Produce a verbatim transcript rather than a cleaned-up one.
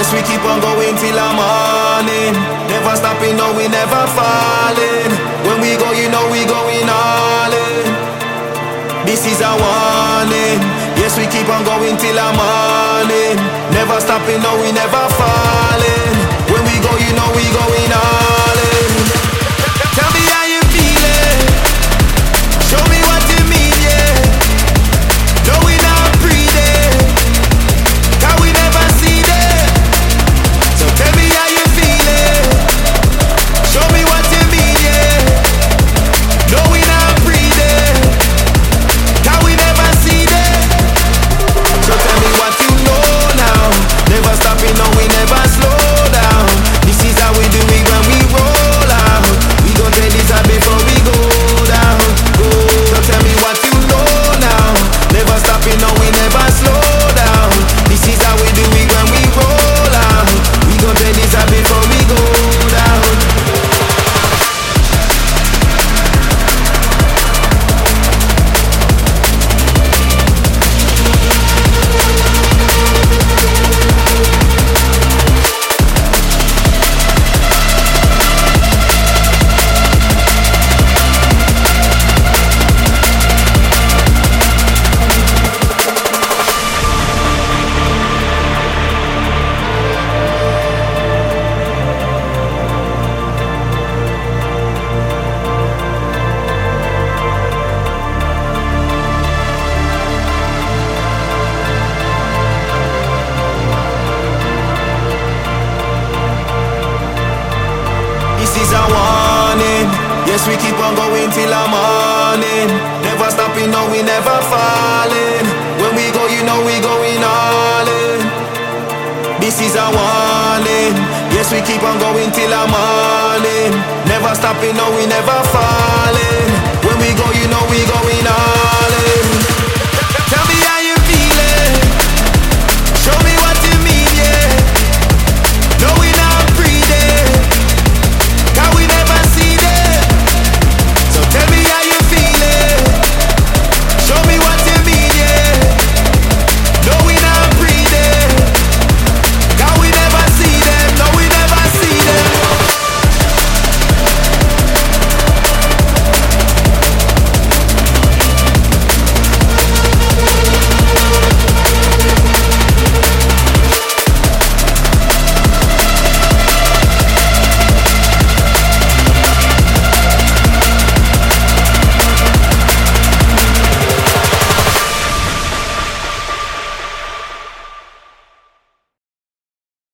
Yes, we keep on going till the morning. Never stopping, no, we never falling. When we go, you know we going all in. This is a warning. Yes, we keep on going till the morning. Never stopping, no, we never falling. When we go, you know we going all in. Tell me how you feeling. Show me what you mean, yeah. No, we not breathing. Cause we never see them. So tell me how you feeling. Show me what you mean, yeah. No, we not breathing. Cause we never see them. So tell me what you know now. Never stopping, no, we never slow down. This is how we do it when we roll out. We gon' take this out before we go down. Go. So tell me what you know now. Never stopping, no, we never slow down. This is how we do it when we roll out. We gon' take this out before we go down. This is a warning. Yes, we keep on going till the morning. Never stopping, no, we never falling. When we go, you know we going all in. This is a warning. Yes, we keep on going till the morning. Never stopping, no, we never falling. When we go, you know we going